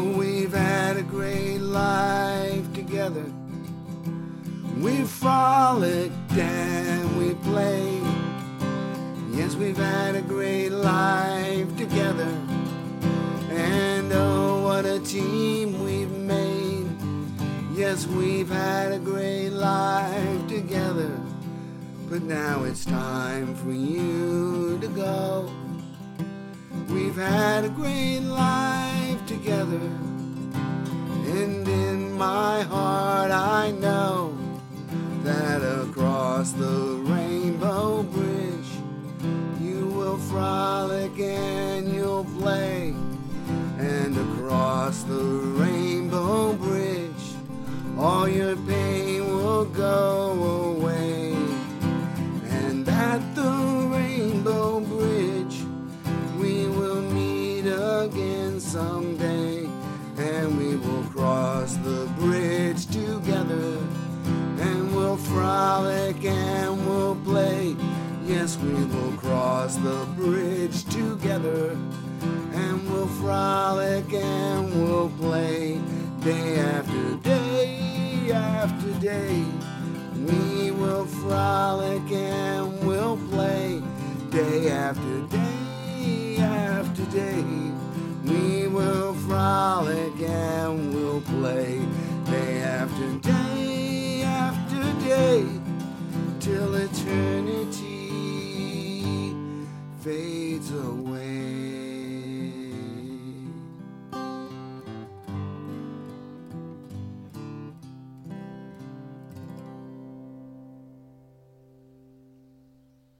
we've had a great life together. We frolicked and we played. Yes, we've had a great life together. And oh, what a team we've made. Yes, we've had a great life together. But now it's time for you to go. We've had a great life together. And in my heart I know that across the rainbow bridge you will frolic and you'll play. And across the rainbow bridge all your pain will go away. And at the rainbow bridge we will meet again someday. And we will cross the bridge together. And we'll frolic and we'll play. Yes, we will cross the bridge together. And we'll frolic and we'll play. Day after day after day we will frolic and we'll play. Day after day after day we will frolic and we'll play. Day after day after day till eternity fades away.